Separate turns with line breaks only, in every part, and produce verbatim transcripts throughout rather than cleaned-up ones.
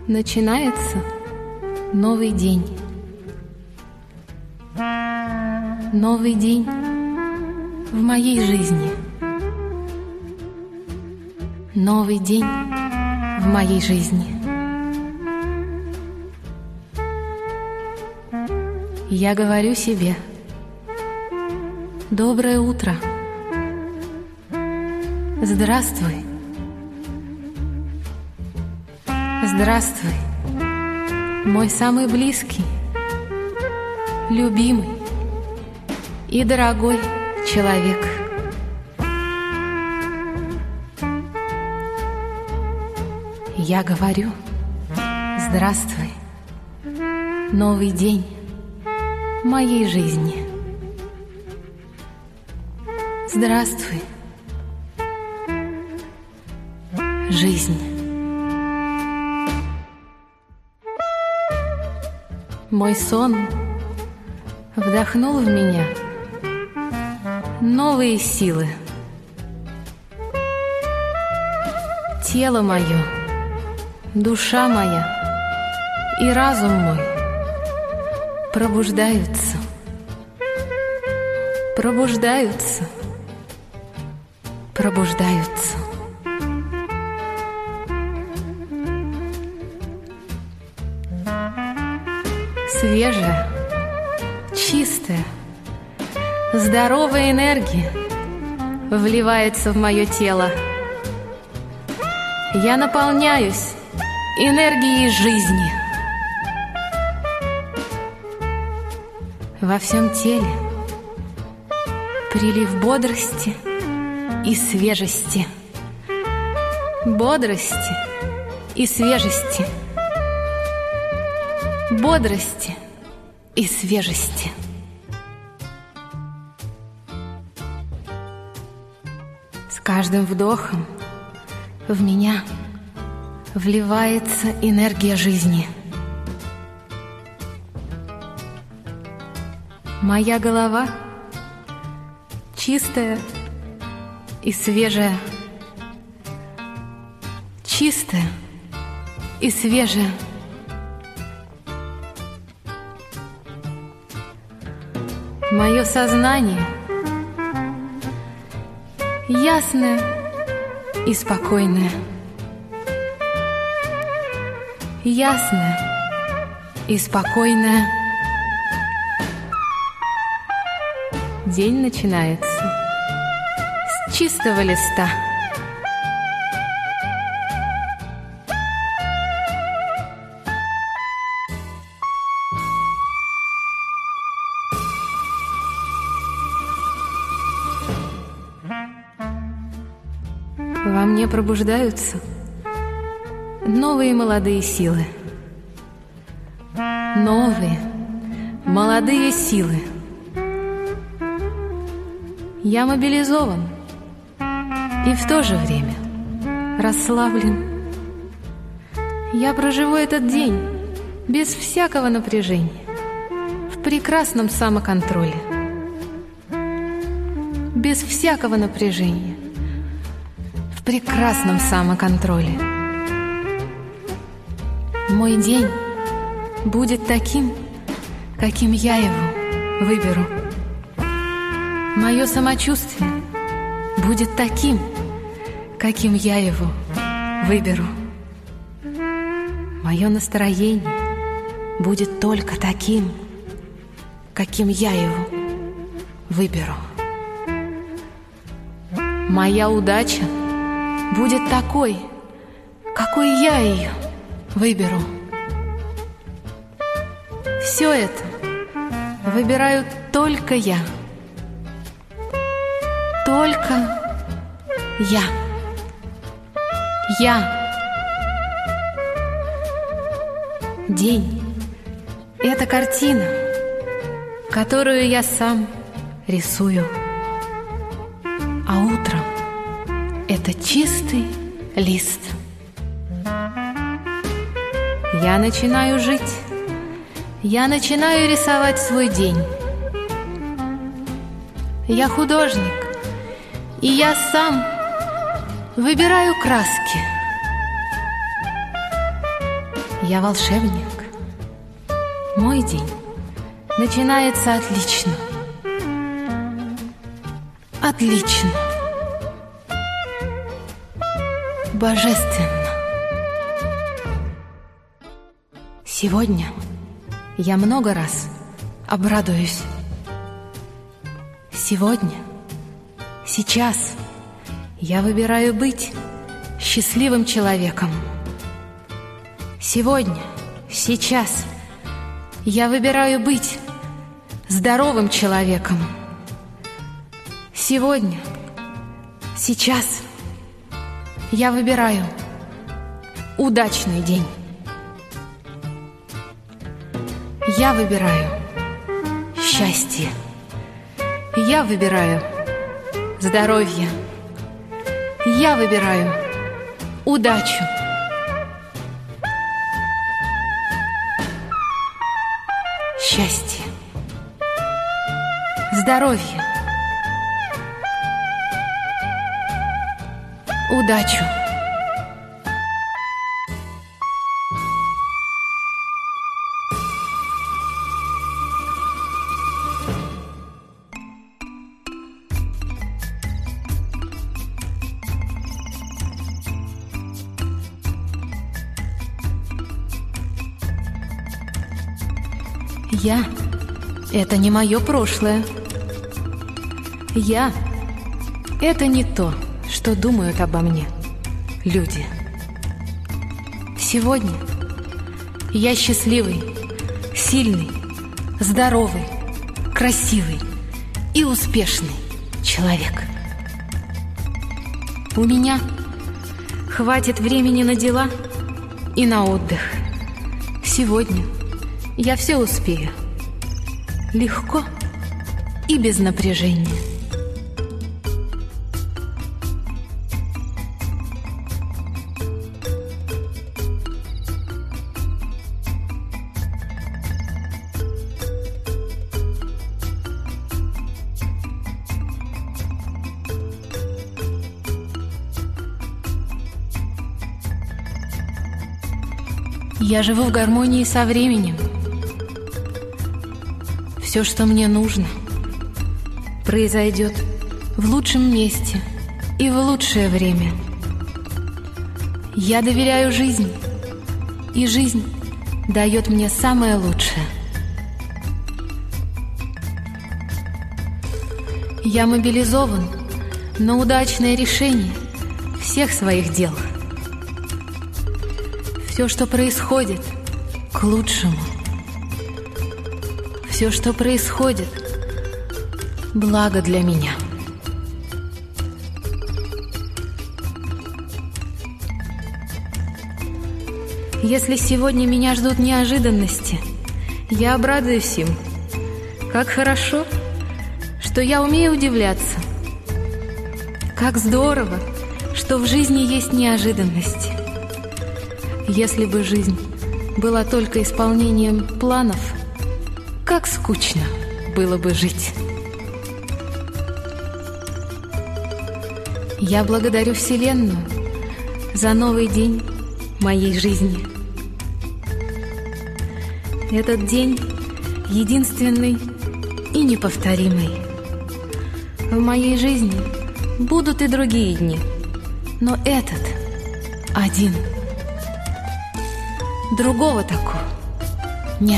Начинается новый день. Новый день в моей жизни. Новый день в моей жизни. Я говорю себе: доброе утро. Здравствуй. Здравствуй, мой самый близкий, любимый и дорогой человек. Я говорю: здравствуй, новый день моей жизни. Здравствуй, жизнь. Мой сон вдохнул в меня новые силы. Тело мое, душа моя и разум мой пробуждаются, пробуждаются, пробуждаются. Свежая, чистая, здоровая энергия вливается в мое тело. Я наполняюсь энергией жизни. Во всем теле прилив бодрости и свежести. Бодрости и свежести. Бодрости и свежести. С каждым вдохом в меня вливается энергия жизни. Моя голова чистая и свежая. Чистая и свежая. Мое сознание ясное и спокойное. Ясное и спокойное. День начинается с чистого листа. Во мне пробуждаются новые молодые силы. Новые молодые силы. Я мобилизован и в то же время расслаблен. Я проживу этот день без всякого напряжения, в прекрасном самоконтроле. Без всякого напряжения, в прекрасном самоконтроле. Мой день будет таким, каким я его выберу. Мое самочувствие будет таким, каким я его выберу. Мое настроение будет только таким, каким я его выберу. Моя удача будет такой, какой я ее выберу. Все это выбираю только я. Только я. Я. День — это картина, которую я сам рисую. А утром — это чистый лист. Я начинаю жить. Я начинаю рисовать свой день. Я художник, и я сам выбираю краски. Я волшебник. Мой день начинается отлично. Отлично. Божественно. Сегодня я много раз обрадуюсь. Сегодня, сейчас я выбираю быть счастливым человеком. Сегодня, сейчас я выбираю быть здоровым человеком. Сегодня, сейчас я выбираю удачный день. Я выбираю счастье. Я выбираю здоровье. Я выбираю удачу. Счастье. Здоровье. Удачу. Я — это не мое прошлое. Я — это не то, что думают обо мне люди. Сегодня я счастливый, сильный, здоровый, красивый и успешный человек. У меня хватит времени на дела и на отдых. Сегодня я все успею. Легко и без напряжения. Я живу в гармонии со временем. Все, что мне нужно, произойдет в лучшем месте и в лучшее время. Я доверяю жизни, и жизнь дает мне самое лучшее. Я мобилизован на удачное решение всех своих дел. Все, что происходит, к лучшему. Все, что происходит, благо для меня. Если сегодня меня ждут неожиданности, я обрадуюсь им. Как хорошо, что я умею удивляться. Как здорово, что в жизни есть неожиданности. Если бы жизнь была только исполнением планов, как скучно было бы жить. Я благодарю Вселенную за новый день моей жизни. Этот день единственный и неповторимый. В моей жизни будут и другие дни, но этот один. Другого такого нет.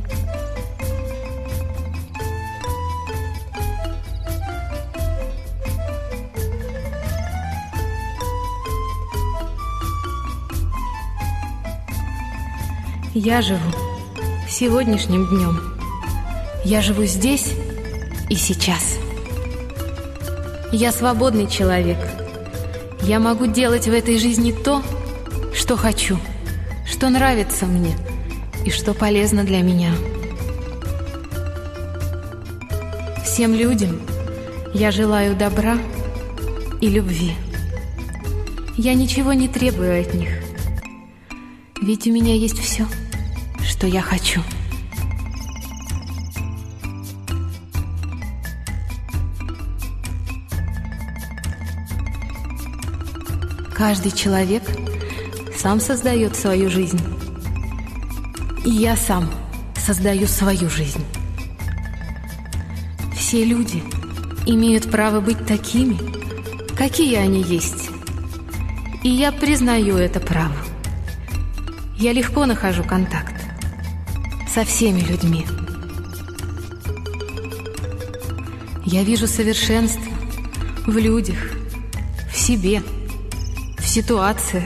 Я живу сегодняшним днем. Я живу здесь и сейчас. Я свободный человек. Я могу делать в этой жизни то, что хочу, что нравится мне и что полезно для меня. Всем людям я желаю добра и любви. Я ничего не требую от них, ведь у меня есть все, что я хочу. Каждый человек сам создает свою жизнь. И я сам создаю свою жизнь. Все люди имеют право быть такими, какие они есть. И я признаю это право. Я легко нахожу контакт со всеми людьми. Я вижу совершенство в людях, в себе, в ситуациях.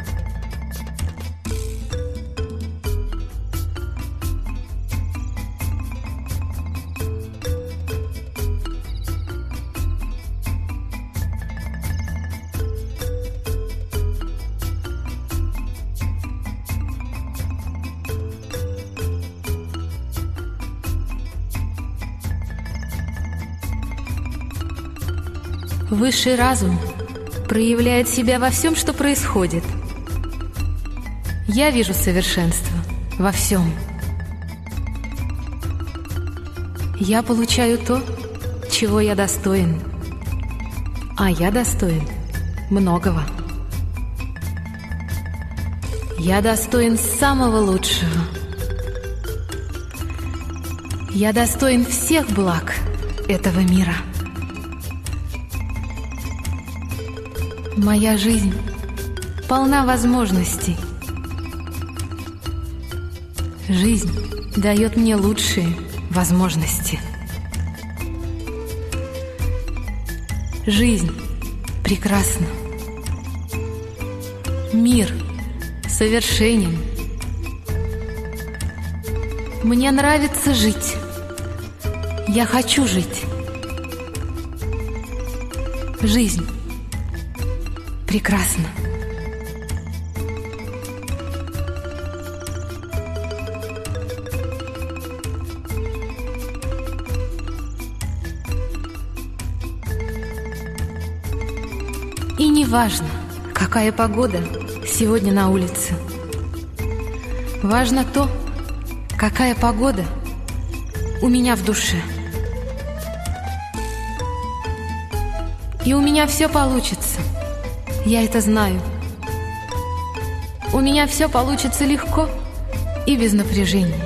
Высший разум проявляет себя во всем, что происходит. Я вижу совершенство во всем. Я получаю то, чего я достоин. А я достоин многого. Я достоин самого лучшего. Я достоин всех благ этого мира. Моя жизнь полна возможностей. Жизнь дает мне лучшие возможности. Жизнь прекрасна. Мир совершенен. Мне нравится жить. Я хочу жить. Жизнь прекрасно. И не важно, какая погода сегодня на улице. Важно то, какая погода у меня в душе. И у меня все получится. Я это знаю. У меня все получится легко и без напряжения.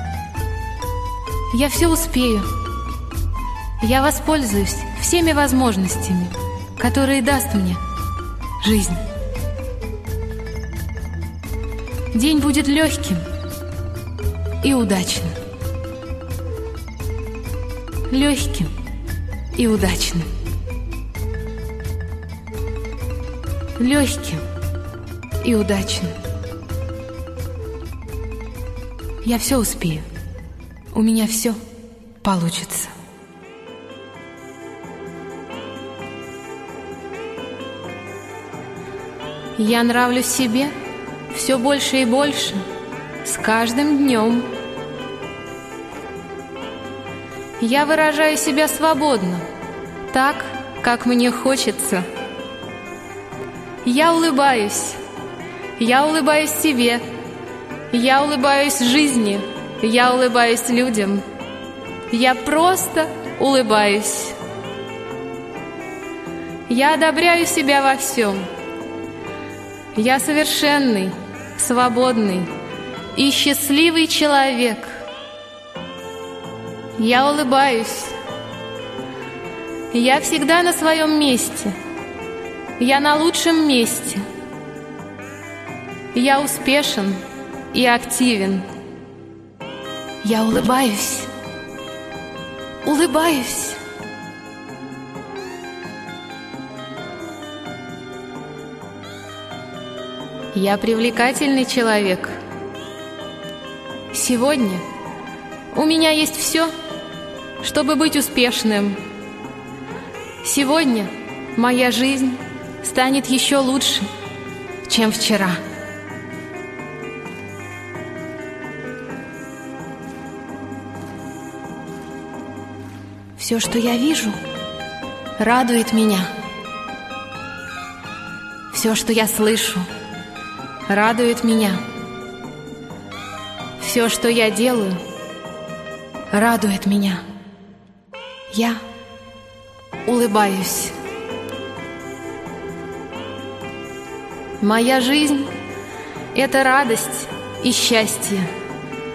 Я все успею. Я воспользуюсь всеми возможностями, которые даст мне жизнь. День будет легким и удачным. Легким и удачным. Легким и удачным. Я все успею. У меня все получится. Я нравлюсь себе все больше и больше с каждым днем. Я выражаю себя свободно, так, как мне хочется. Я улыбаюсь. Я улыбаюсь себе. Я улыбаюсь жизни. Я улыбаюсь людям. Я просто улыбаюсь. Я одобряю себя во всем. Я совершенный, свободный и счастливый человек. Я улыбаюсь. Я всегда на своем месте. Я на лучшем месте. Я успешен и активен. Я улыбаюсь. Улыбаюсь. Я привлекательный человек. Сегодня у меня есть все, чтобы быть успешным. Сегодня моя жизнь станет еще лучше, чем вчера. Все, что я вижу, радует меня. Все, что я слышу, радует меня. Все, что я делаю, радует меня. Я улыбаюсь. Моя жизнь — это радость и счастье.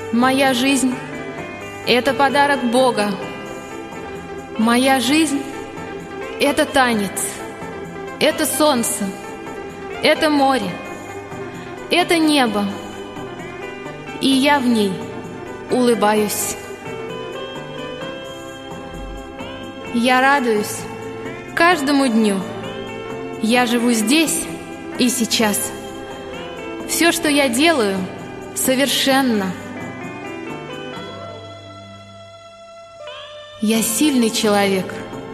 Моя жизнь — это подарок Бога. Моя жизнь — это танец, это солнце, это море, это небо, и я в ней улыбаюсь. Я радуюсь каждому дню. Я живу здесь и сейчас. Все, что я делаю, совершенно. Я сильный человек.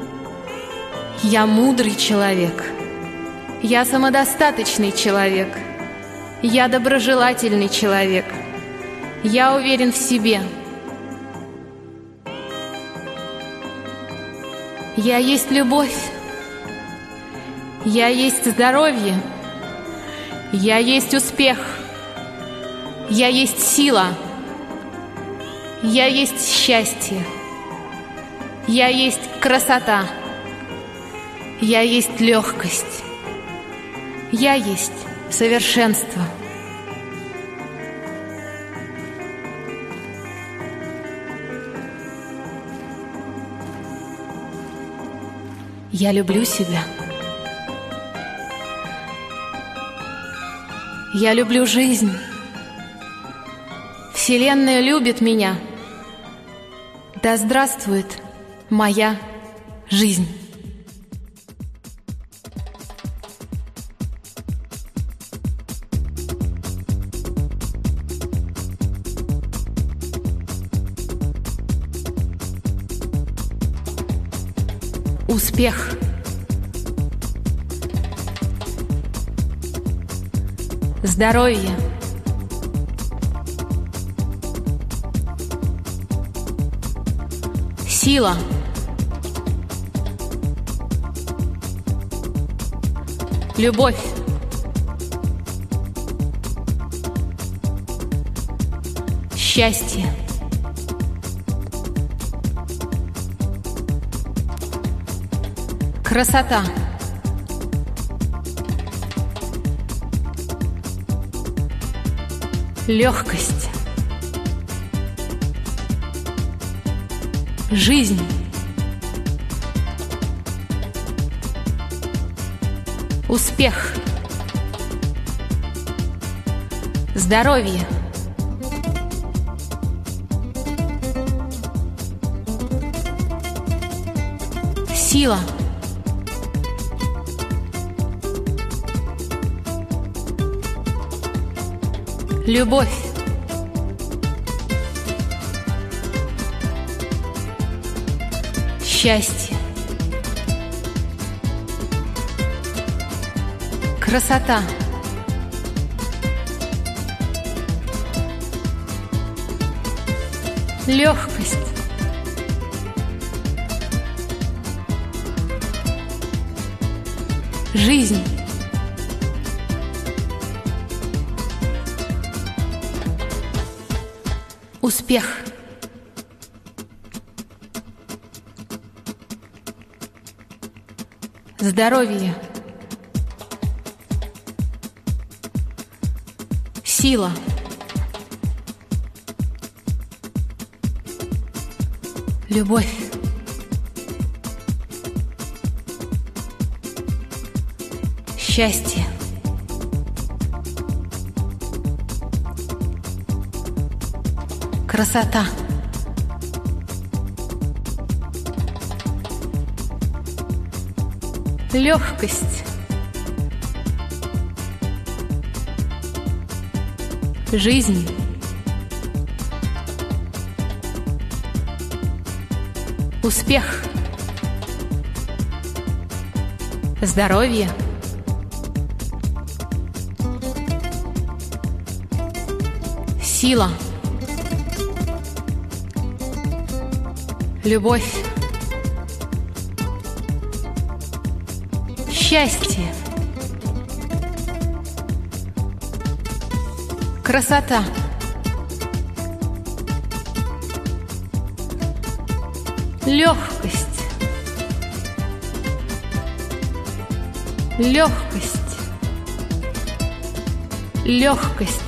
Я мудрый человек. Я самодостаточный человек. Я доброжелательный человек. Я уверен в себе. Я есть любовь. Я есть здоровье. Я есть успех. Я есть сила. Я есть счастье. Я есть красота. Я есть легкость. Я есть совершенство. Я люблю себя. Я люблю жизнь. Вселенная любит меня. Да здравствует моя жизнь. Успех. Здоровье. Сила. Любовь. Счастье. Красота. Легкость. Жизнь. Успех. Здоровье. Сила. Любовь. Счастье. Красота. Легкость. Жизнь. Успех. Здоровье. Сила. Любовь. Счастье. Красота. Легкость. Жизнь. Успех. Здоровье. Сила. Любовь. Счастье. Красота. Легкость. Легкость. Легкость.